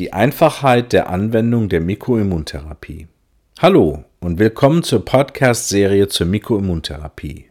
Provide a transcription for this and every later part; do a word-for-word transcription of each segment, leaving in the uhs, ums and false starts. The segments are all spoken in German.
Die Einfachheit der Anwendung der Mikroimmuntherapie. Hallo und willkommen zur Podcast-Serie zur Mikroimmuntherapie.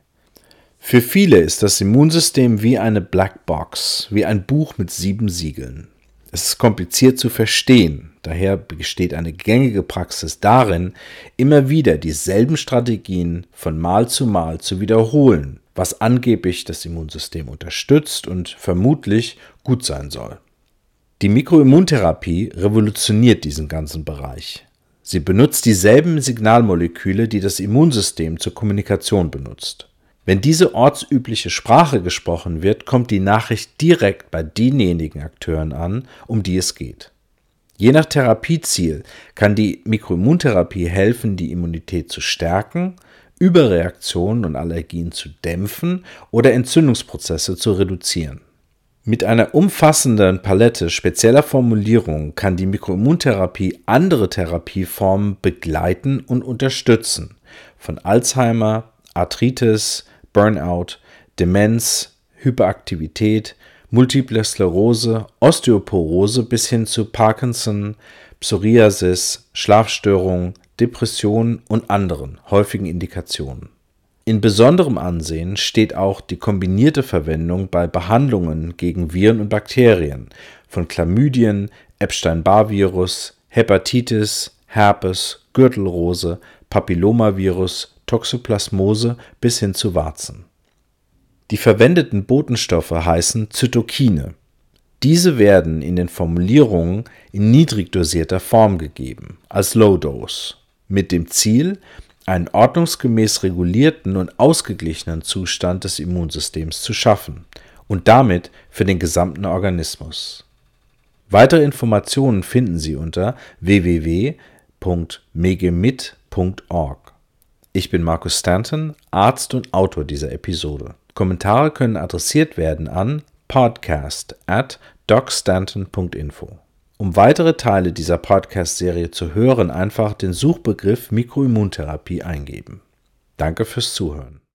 Für viele ist das Immunsystem wie eine Blackbox, wie ein Buch mit sieben Siegeln. Es ist kompliziert zu verstehen, daher besteht eine gängige Praxis darin, immer wieder dieselben Strategien von Mal zu Mal zu wiederholen, was angeblich das Immunsystem unterstützt und vermutlich gut sein soll. Die Mikroimmuntherapie revolutioniert diesen ganzen Bereich. Sie benutzt dieselben Signalmoleküle, die das Immunsystem zur Kommunikation benutzt. Wenn diese ortsübliche Sprache gesprochen wird, kommt die Nachricht direkt bei denjenigen Akteuren an, um die es geht. Je nach Therapieziel kann die Mikroimmuntherapie helfen, die Immunität zu stärken, Überreaktionen und Allergien zu dämpfen oder Entzündungsprozesse zu reduzieren. Mit einer umfassenden Palette spezieller Formulierungen kann die Mikroimmuntherapie andere Therapieformen begleiten und unterstützen, von Alzheimer, Arthritis, Burnout, Demenz, Hyperaktivität, Multiple Sklerose, Osteoporose bis hin zu Parkinson, Psoriasis, Schlafstörungen, Depressionen und anderen häufigen Indikationen. In besonderem Ansehen steht auch die kombinierte Verwendung bei Behandlungen gegen Viren und Bakterien, von Chlamydien, Epstein-Barr-Virus, Hepatitis, Herpes, Gürtelrose, Papillomavirus, Toxoplasmose bis hin zu Warzen. Die verwendeten Botenstoffe heißen Zytokine. Diese werden in den Formulierungen in niedrig dosierter Form gegeben, als Low Dose, mit dem Ziel, einen ordnungsgemäß regulierten und ausgeglichenen Zustand des Immunsystems zu schaffen und damit für den gesamten Organismus. Weitere Informationen finden Sie unter w w w punkt megemit punkt org. Ich bin Markus Stanton, Arzt und Autor dieser Episode. Kommentare können adressiert werden an podcast at docstanton punkt info. Um weitere Teile dieser Podcast-Serie zu hören, einfach den Suchbegriff Mikroimmuntherapie eingeben. Danke fürs Zuhören.